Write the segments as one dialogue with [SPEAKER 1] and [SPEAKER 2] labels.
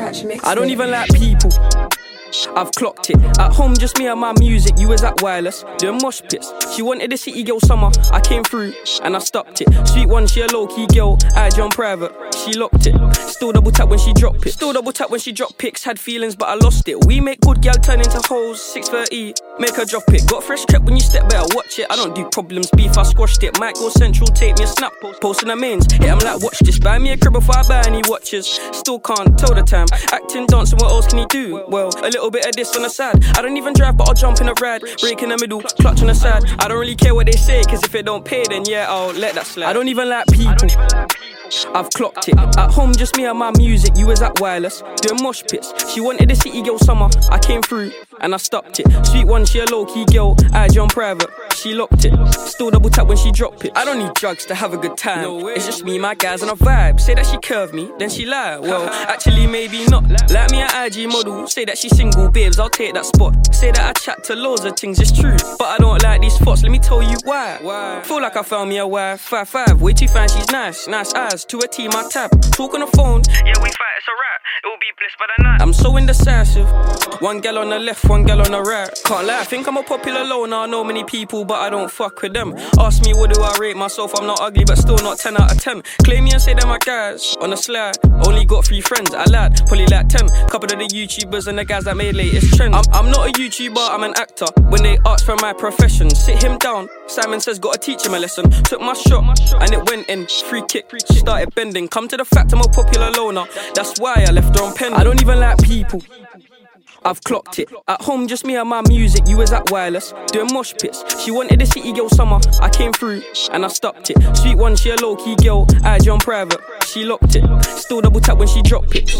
[SPEAKER 1] Catch mix.
[SPEAKER 2] I don't even like people. I've clocked it. At home, just me and my music. You was at Wireless, doing mosh pits. She wanted a city girl summer. I came through and I stopped it. Sweet one, she a low-key girl. I on private, she locked it. Still double tap when she drop it. Still double tap when she drop pics. Had feelings, but I lost it. We make good gal turn into hoes. 6:30, make her drop it. Got fresh cut when you step, better watch it. I don't do problems, beef, I squashed it. Might go central, take me a snap. Posting the mains, hit I'm like, watch this. Buy me a crib before I buy any watches. Still can't tell the time. Acting, dancing, what else can he do? Well, a little bit of this on the side. I don't even drive, but I'll jump in a ride. Break in the middle, clutch on the side. I don't really care what they say, cause if it don't pay, then yeah, I'll let that slide. I don't even like people. I've clocked it. At home, just me and my music. You was at Wireless, doing mosh pits. She wanted a city girl summer. I came through and I stopped it. Sweet one, she a low-key girl. I on private, she locked it. Still double tap when she drop it. I don't need drugs to have a good time. It's just me, my guys, and a vibe. Say that she curved me, then she lie. Well, actually maybe not. Like me an IG model. Say that she single, babes, I'll take that spot. Say that I chat to loads of things, it's true. But I don't like these thoughts, let me tell you why. Feel like I found me a wife. 5'5", way too fine, she's nice. Nice eyes, to a T, my type. Talk on the phone, yeah, we fight, it's a wrap. It will be bliss by the night. I'm so indecisive. One gal on the left, one gal on the right. Can't lie, I think I'm a popular loner. I know many people, but I don't fuck with them. Ask me what do I rate myself, I'm not ugly, but still not 10 out of 10. Claim me and say they're my guys. On the slide, only got 3 friends. I lied, probably like 10. Couple of the YouTubers and the guys that made latest trends. I'm not a YouTuber, I'm an actor. When they ask for my profession, sit him down. Simon says, gotta teach him a lesson. Took my shot, and it went in. Free kick, started bending. Come to the fact I'm a popular loner. That's why I left her on pen. I don't even like people. I've clocked it. At home, just me and my music. You was at Wireless, doing mosh pits. She wanted a city girl summer. I came through and I stopped it. Sweet one, she a low-key girl. I on private, she locked it. Still double tap when she drop it.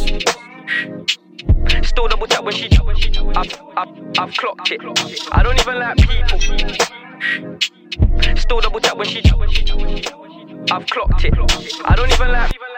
[SPEAKER 2] Still double tap when she drop it. I've clocked it. I don't even like people. Still double tap when she drop it. I've clocked it. I don't even like